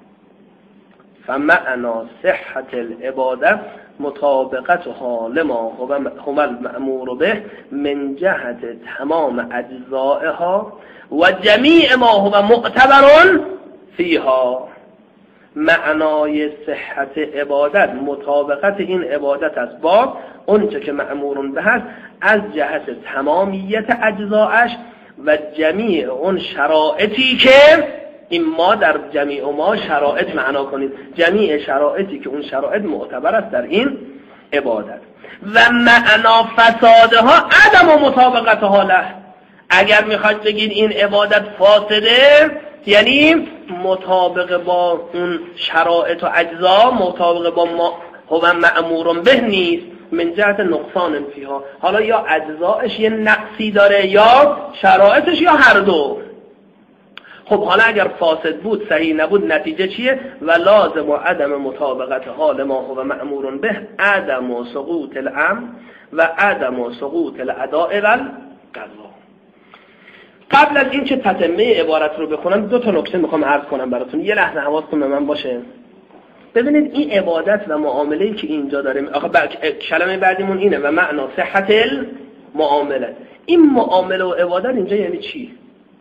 فمعنا صحت العباده مطابقت حال ما هو المأمور به من جهت تمام اجزائها و جمیع ما هو معتبر فیها. معنای صحت عبادت مطابقت این عبادت است با اونچه که مأمورون به هست از جهت تمامیت اجزاش و جمیع اون شرایطی که این ما در جمیع ما شرایط معنا کنید، جمیع شرایطی که اون شرایط معتبر است در این عبادت. و معنا فسادها عدم و مطابقتها له. اگر میخواید بگید این عبادت فاسده یعنی مطابق با اون شرایط و اجزا، مطابق با ما هو مأمور به نیست من جهت نقصان فیها. حالا یا اجزاش یه نقصی داره یا شرایطش یا هر دو. خب حالا اگر فاسد بود صحیح نبود نتیجه چیه؟ و لازم و عدم مطابقت حال ما هو مأمور به عدم و سقوط الامر و عدم و سقوط الاداء و القضا. قبل از این که تتمه عبارت رو بخونم دو تا نکته میخوام عرض کنم براتون. یه لحظه حواستون به من باشه. ببینید این عبادت و معامله‌ای که اینجا داریم، آخه کلمه بعدیمون اینه و معنا صحت المعامله. این معامله و عبادت اینجا یعنی چی؟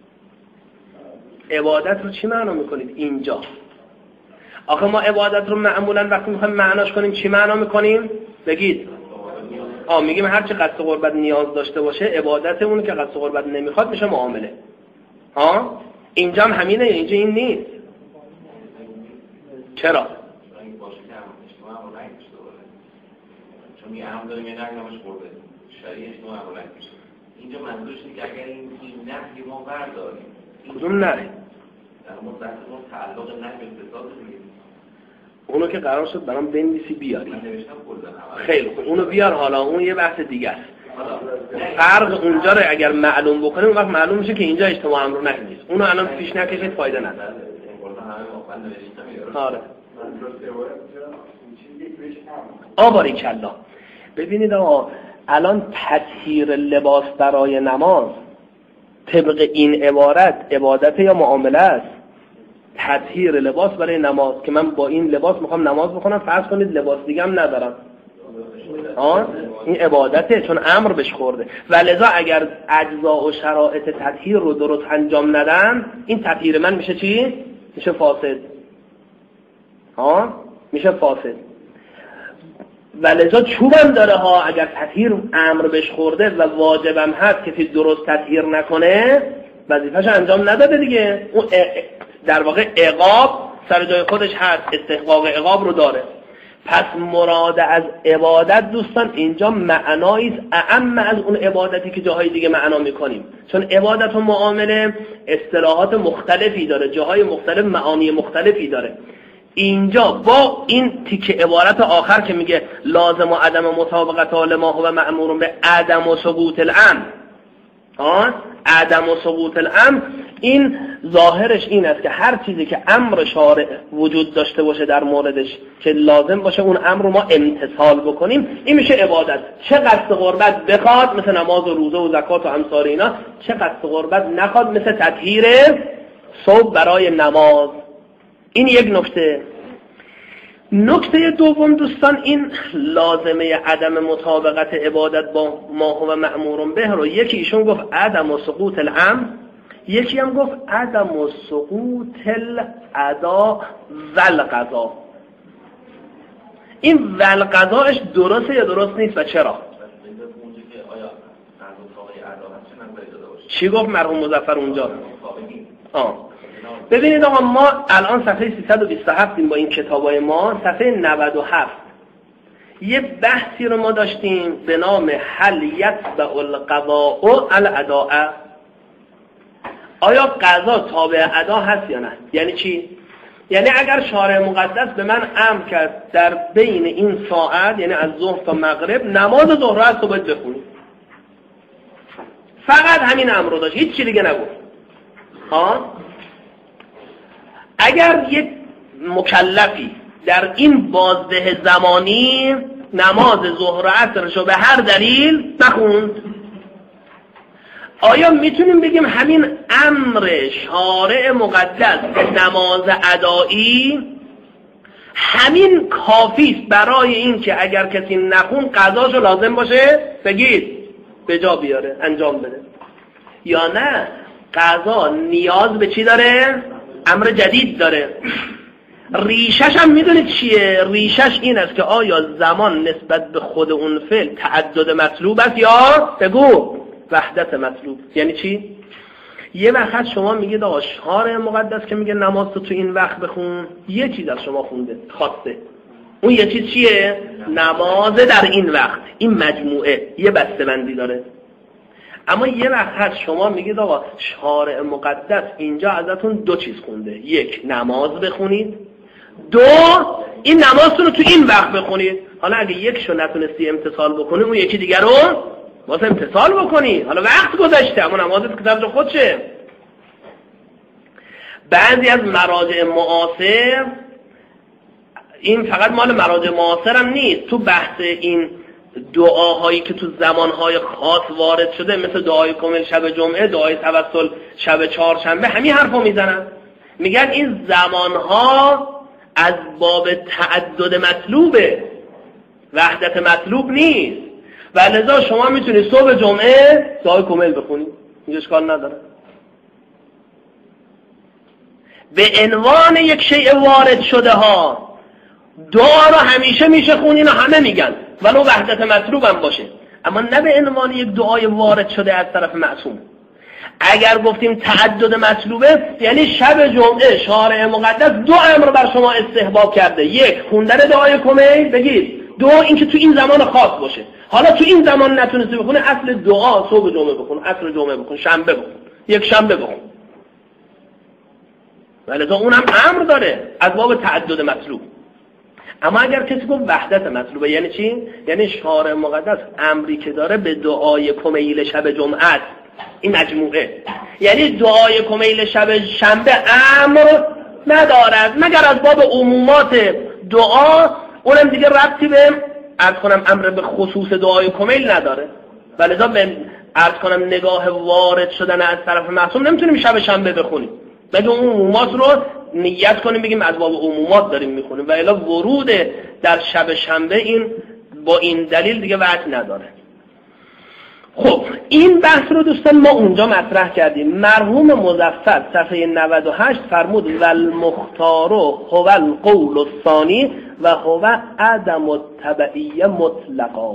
عبادت رو چی معنا میکنید اینجا؟ آخه ما عبادت رو معمولا وقتی میخوایم معناش کنیم چی معنا میکنیم؟ بگید. آه میگیم هر چی قصد قربت نیاز داشته باشه عبادت، اون که قصد قربت نمیخواد میشه معامله. ها اینجا هم همینه، اینجا این نیست. چرا؟ چون یه هم داریم یه نگمش خورده شریعش نوع عملک میشه. اینجا منظورش اینه که اگر این این نهی ما برداریم کدوم نهی؟ در اون بحثمون تعلق نهی به فساد میگیم. اونو که قرار شد برام بنویسی بیاری. من نوشتم کلا. خیلی خوب اونو بیار، حالا اون یه بحث دیگه است. فرق اونجا رو اگر معلوم بکنیم اون وقت معلوم میشه که اینجا اجتماع امر نهی نیست. اونو الان پیش نکشید فایده نداره. آره. آباری کلا. ببینید آقا الان تطهیر لباس برای نماز طبق این عبارت عبادت یا معامله است؟ تطهیر لباس برای نماز که من با این لباس میخوام نماز بخونم، فرض کنید لباس دیگه هم ندارم، آه؟ این عبادته چون امر بهش خورده. و لذا اگر اجزا و شرایط تطهیر رو درست انجام ندن این تطهیر من میشه چی؟ میشه فاسد. ها میشه فاسد. و لذا چوبم داره ها، اگر تطهیر امر بهش خورده و واجبم هست کسی درست تطهیر نکنه وظیفه‌ش انجام نداده دیگه، اون در واقع عقاب سر جای خودش هست، استحقاق عقاب رو داره. پس مراد از عبادت دوستان اینجا معنایی است اعم از اون عبادتی که جاهای دیگه معنا میکنیم، چون عبادت و معامله اصطلاحات مختلفی داره، جاهای مختلف معانی مختلفی داره. اینجا با این تیکه عبارت آخر که میگه لازم و عدم مطابقت حال ما هو مأمور به عدم و سقوط الامر، آن عدم و سقوط الامر، این ظاهرش این است که هر چیزی که امر شارع وجود داشته باشه در موردش که لازم باشه اون امر رو ما امتثال بکنیم، این میشه عبادت. چه قصد قربت بخواد مثل نماز و روزه و زکات و امثال اینا، چه قصد قربت نخواد مثل تطهیر صبح برای نماز. این یک نکته. نکته دوم دوستان این لازمه عدم مطابقت عبادت با ما هو مأمور به رو یکی ایشون گفت عدم و سقوط الامر، یکی هم گفت عدم سقوط الادا و القضا. این و القضاش درسته یا درست نیست و چرا؟ چی گفت مرحوم مظفر اونجا؟ آه. ببینید آقا ما الان صفحه سیصد و بیست و هفت با این کتابای ما، صفحه نود و هفت یه بحثی رو ما داشتیم به نام هل یتبع القضاء الاداء. آیا قضا تابع ادا هست یا نه؟ یعنی چی؟ یعنی اگر شارع مقدس به من امر کرد در بین این ساعت، یعنی از ظهر تا مغرب نماز ظهر رو باید بخونید، فقط همین امر رو داشت، هیچ چیز دیگه نگفت. ها؟ اگر یک مکلفی در این بازده زمانی نماز ظهر و عصرش رو به هر دلیل نخوند، آیا میتونیم بگیم همین امر شارع مقدس به نماز ادایی همین کافی است برای این که اگر کسی نخون قضاشو لازم باشه بگید به جا بیاره انجام بده، یا نه قضا نیاز به چی داره؟ امر جدید داره. ریشش هم میدونید چیه؟ ریشش این است که آیا زمان نسبت به خود اون فعل تعدد مطلوب است یا بگو وحدت مطلوب. یعنی چی؟ یه وقت شما میگید آقا شارع مقدس که میگه نماز تو تو این وقت بخون، یه چیز از شما خونده خواسته، اون یه چیز چیه؟ نماز در این وقت. این مجموعه یه بسته‌بندی داره. اما یه وقت شما میگید آقا شارع مقدس اینجا ازتون دو چیز خونده، یک نماز بخونید، دو این نمازتون رو تو این وقت بخونید. حالا اگه یکشو نتونستی امتثال بکنی اون یکی دیگر رو باز امتثال بکنی، حالا وقت گذشته اما نمازت که طرز خودشه. بعضی از مراجع معاصر، این فقط مال مراجع معاصر هم نیست، تو بحث این دعاهایی که تو زمانهای خاص وارد شده مثل دعای کامل شب جمعه، دعای توسل شب چهارشنبه، همین حرفو میزنن، میگن این زمانها از باب تعدد مطلوبه، وحدت مطلوب نیست و لذا شما میتونید صبح جمعه دعای کامل بخونید، اینجا اشکال نداره. به عنوان یک شیء وارد شده ها دعا رو همیشه میشه خونین و همه میگن ولو وحدت مطلوب هم باشه، اما نه به عنوان یک دعای وارد شده از طرف معصوم. اگر گفتیم تعدد مطلوبه یعنی شب جمعه شارع مقدس دو امر بر شما استحباب کرده، یک خوندن دعای کمیل بگید، دو اینکه تو این زمان خاص باشه. حالا تو این زمان نتونستی بخونه، اصل دعا صبح جمعه بخون، عصر جمعه بخون، شنبه بخون، یک شنبه بخون، ولی تو اونم امر داره از باب تعدد مطلوب. اما اگر کسی گفت وحدت مطلوبه یعنی چی؟ یعنی شارع مقدس امری که داره به دعای کمیل شب جمعه است، این مجموعه، یعنی دعای کمیل شب شنبه امر ندارد مگر از باب عمومات دعا، اونم دیگه ربطی به عرض کنم امر به خصوص دعای کمیل نداره. ولذا به عرض کنم نگاه وارد شدن از طرف معصوم نمیتونیم شب شنبه بخونیم، بگیم اون عمومات رو نیت کنیم بگیم از باب عمومات داریم میخونیم، و الا ورود در شب شنبه این با این دلیل دیگه وجه نداره. خب این بحث رو دوستان ما اونجا مطرح کردیم. مرحوم مظفر صفحه نود و هشت فرمود والمختار هو القول الثانی و هو عدم التبعیه مطلقا.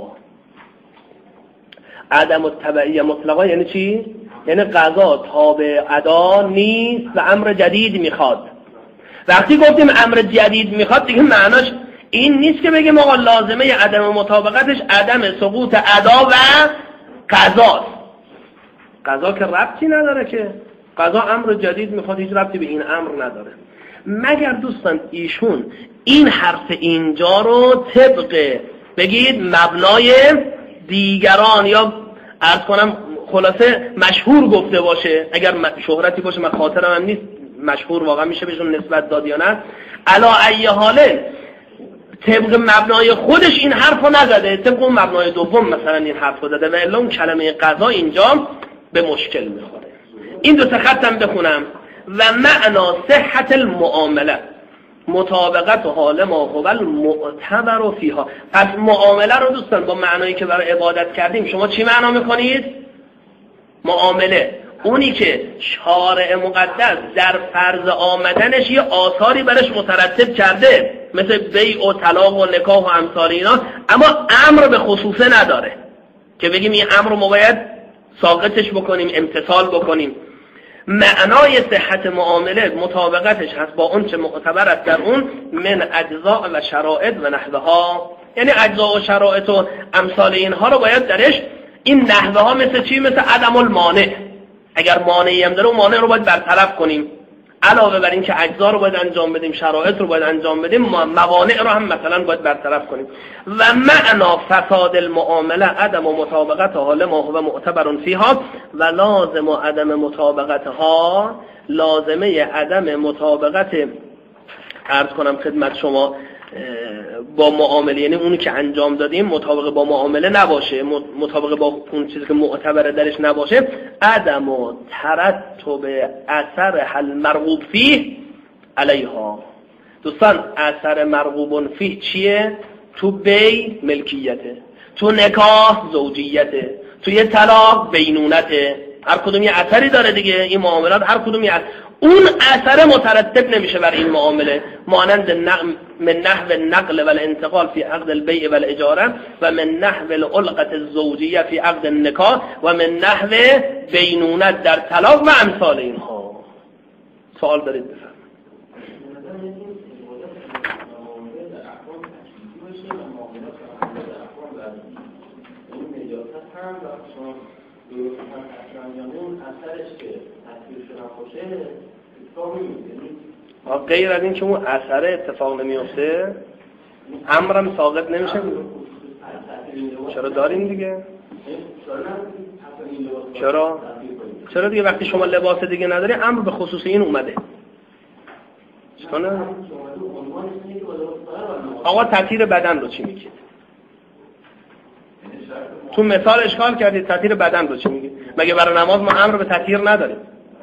عدم التبعیه مطلقا یعنی چی؟ یعنی قضا تابع ادا نیست و امر جدید میخواد. وقتی گفتیم امر جدید میخواد دیگه معناش این نیست که بگیم آقا لازمه عدم مطابقتش عدم سقوط ادا و قضاست. قضا که ربطی نداره، که قضا امر جدید میخواد، هیچ ربطی به این امر نداره. مگر دوستان ایشون این حرف اینجا رو طبق بگید مبنای دیگران یا عرض کنم خلاصه مشهور گفته باشه، اگر شهرتی باشه من خاطرم هم نیست مشهور واقعا میشه بهشون نسبت داد یا نه، علا ای حاله طبق مبنای خودش این حرفو نزده، طبق اون مبنای دوم مثلا این حرفو زده و الا اون کلمه قضا اینجا به مشکل میخوره. این دو تا خطم بخونم. و معنا صحت المعامله مطابقت و حال ما هو المعتبر فیها. پس معامله رو دوستان با معنایی که برای عبادت کردیم شما چی معنا میکنید؟ معامله اونی که شارع مقدس در فرض آمدنش یه آثاری برش مترتب کرده مثل بیع و طلاق و نکاح و امثال اینا، اما امر به خصوصه نداره که بگیم این امر رو ما باید ساقطش بکنیم، امتثال بکنیم. معنای صحت معامله مطابقتش هست با اون چه معتبر است در اون من اجزاء و شرائط و نحوه ها، یعنی اجزاء و شرائط و امثال اینها رو باید درش این نحوه ها مثل چی؟ مثل عدم المانع. اگر مانعی هم داره اون مانع رو باید برطرف کنیم، علاوه بر این که اجزا رو باید انجام بدیم، شرایط رو باید انجام بدیم، موانع رو هم مثلا باید برطرف کنیم. و معنا فساد المعامله عدم و مطابقت حال ما هو معتبر فیها و لازم و عدم مطابقتها، لازمه عدم مطابقت عرض کنم خدمت شما با معامله، یعنی اونی که انجام دادیم مطابق با معامله نباشه، مطابق با اون چیزی که معتبر درش نباشه، عدم و ترتب اثر حل مرغوب فیه علیها. دوستان اثر مرغوب فیه چیه؟ تو بی ملکیته، تو نکاح زوجیته، تو یه طلاق بینونته، هر کدوم یه اثری داره دیگه. این معاملات هر کدوم یه اثر. اون اثر مترتب نمیشه بر این معامله، مانند من نحو النقل و الانتقال فی عقد البیع و الاجاره و من نحو العلقة الزوجیه فی عقد النکاح و من نحو بینونت در طلاق و امثال اینها. سوال دارید بفرمایید. غیر از این که اون اثر اتفاق نمیفته امرم ساقط نمیشه. چرا داریم دیگه؟ چرا؟ چرا دیگه وقتی شما لباس دیگه نداری امر به خصوص این اومده. چطور؟ آقا تطهیر بدن رو چی میگید؟ تو مثال اشکال کردید تطهیر بدن رو چی میگید؟ مگه برای نماز ما امر به تطهیر نداریم؟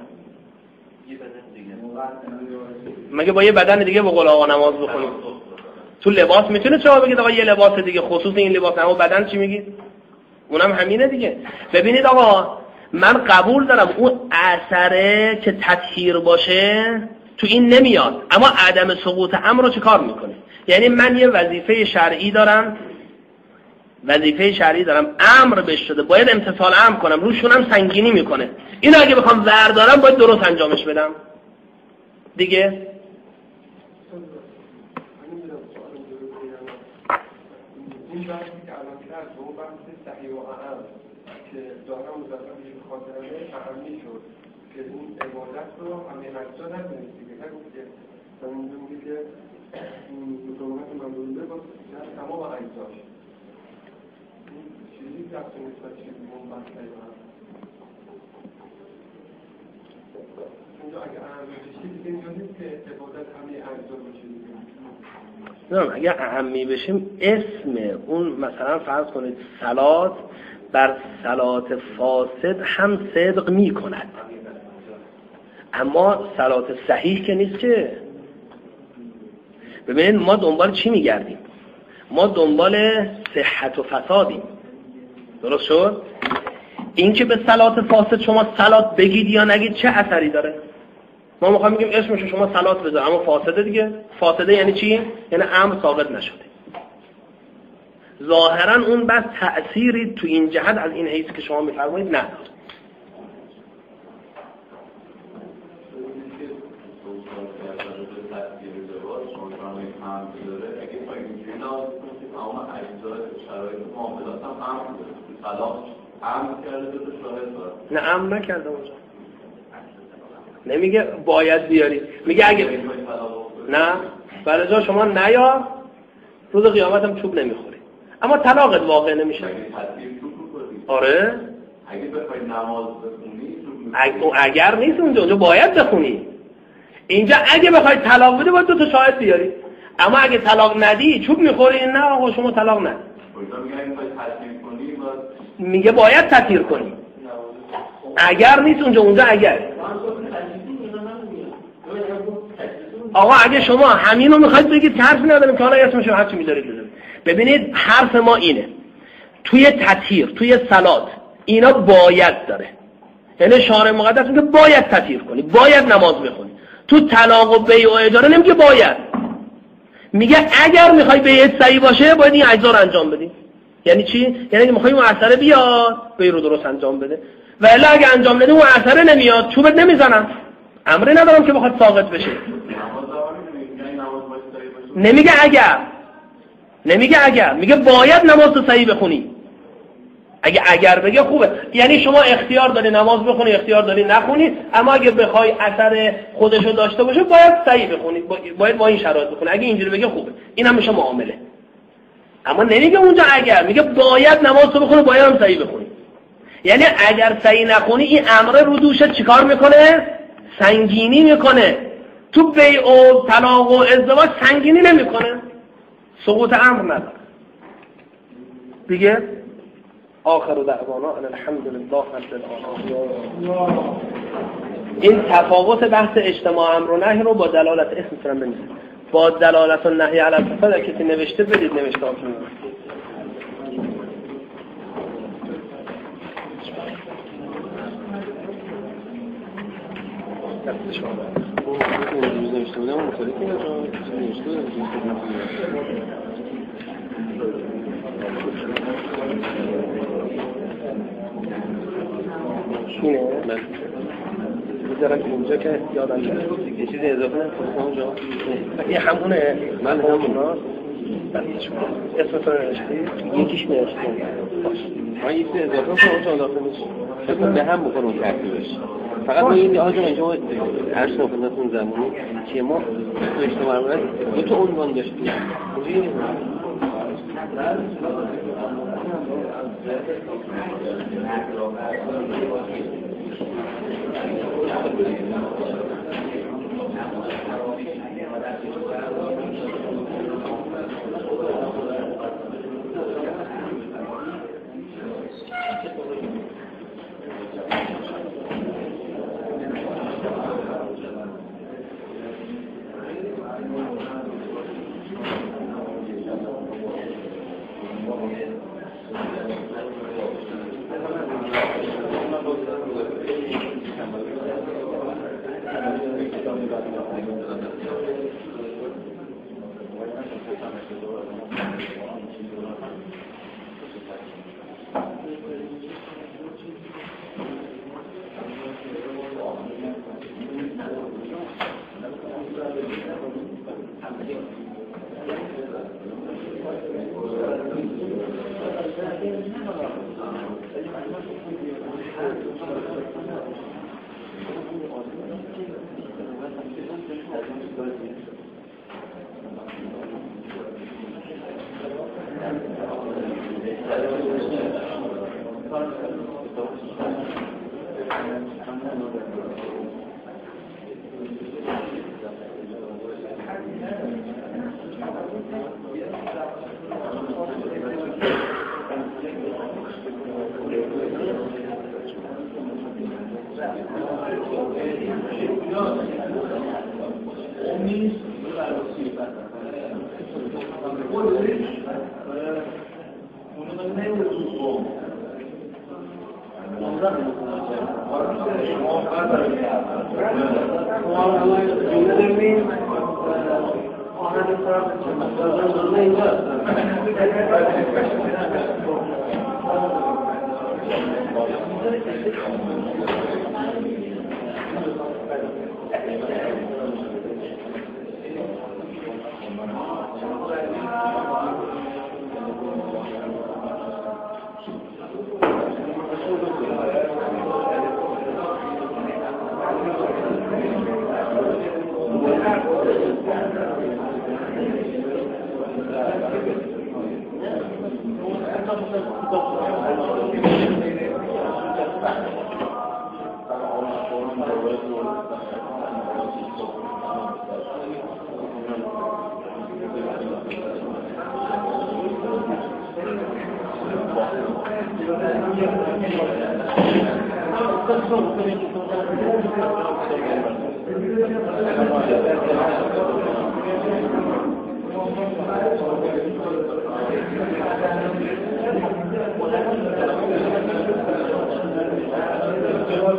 مگه با یه بدن دیگه به قول آقا نماز بخونیم؟ تو لباس میتونه چرا بگید آقا یه لباس دیگه خصوص این لباس، اما بدن چی میگید؟ اونم همینه دیگه. ببینید آقا من قبول دارم اون اثره که تطهیر باشه تو این نمیاد، اما عدم سقوط امر رو چه کار میکنه؟ یعنی من یه وظیفه شرعی دارم، وظیفه شرعی دارم امر بهش شده، باید امتثال امر کنم، روشونم سنگینی میکنه. اینو اگه بخوام وردارم باید درست انجامش بدم دیگه. این بحثی که الان کرد به اون بحث صحیح و اعم که دارم مزرم به خاطرمه اعمی شد که این عبادت رو همه اجزا ندونید دیگه، نگفت که همونجا میگه که مطابقت ممدوده با تمام اجزاش. این چیزی که اصلا نسبت چیزی به اون بحث صحیح و اعم اینجا اگه اعم بشید دیگه اینجا نیست که عبادت همه اجزا باشه دیگه. نه اگه اهمی بشیم اسم اون مثلا فرض کنید صلات بر صلات فاسد هم صدق می کند، اما صلات صحیح که نیست. که ببینید ما دنبال چی می گردیم؟ ما دنبال صحت و فسادیم. درست شد؟ این که به صلات فاسد شما صلات بگید یا نگید چه اثری داره؟ ما میخوایم بگیم اسمشو شما صلات بذار اما فاسده دیگه. فاسده یعنی چی؟ یعنی امر ثابت نشده. ظاهرا اون بس تأثیری تو این جهت از این حیث که شما میفرمایید نداره. نه امر نکرده اونجا، نمیگه باید بیاری، میگه اگه نه برای جا شما نیا روز قیامت هم چوب نمیخوری، اما طلاقت واقع نمیشه. آره اگه بخوای نماز بخونی اگر نیست اونجا، اونجا باید بخونی. اینجا اگه بخوای طلاق بدی باید دو تا شاهد بیاری، اما اگه طلاق ندی چوب میخوری. نه آقا شما طلاق ندی، میگه باید تطهیر کنی. اگر نیست اونجا، اونجا اگر. آقا اگه شما همینو میخواید بگید که حرف نداریم که حالا اسمشو هر چی میذارید بذارید. ببینید حرف ما اینه توی تطهیر، توی صلات اینا باید داره. یعنی شارع مقدس میگه باید تطهیر کنی، باید نماز بخونی. تو طلاق و بیع و اجاره نمیگه باید، میگه اگر میخوای بیعت صحیح باشه باید این اجزا رو انجام بدی. یعنی چی؟ یعنی اگه میخوای اون اثر بیاد بیع رو درست انجام بده، و الا اگه انجام بده اون اثر نمیاد چوبت نمیزنم، امری ندارم که بخواد ساقط بشه. نمیگه اگر، نمیگه اگر، میگه باید نماز رو صحیح بخونی. اگه اگر بگه خوبه، یعنی شما اختیار داری نماز بخونی، اختیار داری نخونی، اما اگه بخوای اثر خودشو داشته باشه باید صحیح بخونی، باید با این شرایط بخونی. اگه اینجوری بگه خوبه، این هم میشه معامله. اما نمیگه اونجا اگر، میگه باید نماز رو بخونی، باید هم صحیح بخونی. یعنی اگر صحیح نخونی این امر رو دوشت چیکار میکنه؟ سنگینی میکنه. تو بیع و طلاق و ازدواج سنگینی نمیکنه، سقوط امر نداره دیگه. آخر دعوانا ان الحمدلله رب العالمین. این تفاوت بحث اجتماع امر و نهی رو با دلالت اسم میتونم بنویسید، با دلالت النهی علی الفساد کسی نوشته بدید نوشتهاتون. اینه بذارم اینجا که یادم نره یه چیزی اضافه نکنم اونجا. این همونه من همونا اسمتون نوشتی؟ یکیش نوشتی من یکی اضافه کنم اونجا اضافه میشه فکر به هم بکنم ترتیبش. فقط ما این آجا اینجا هر صحبتتون زمانی که ما تو اجتماع رو دو تا عنوان داشتیم.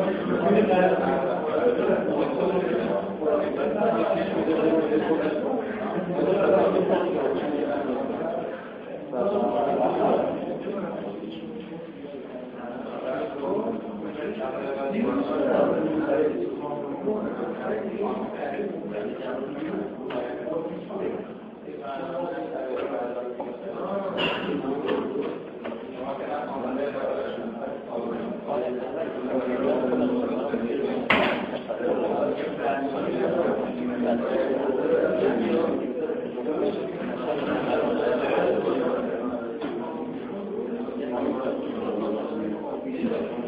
Thank you.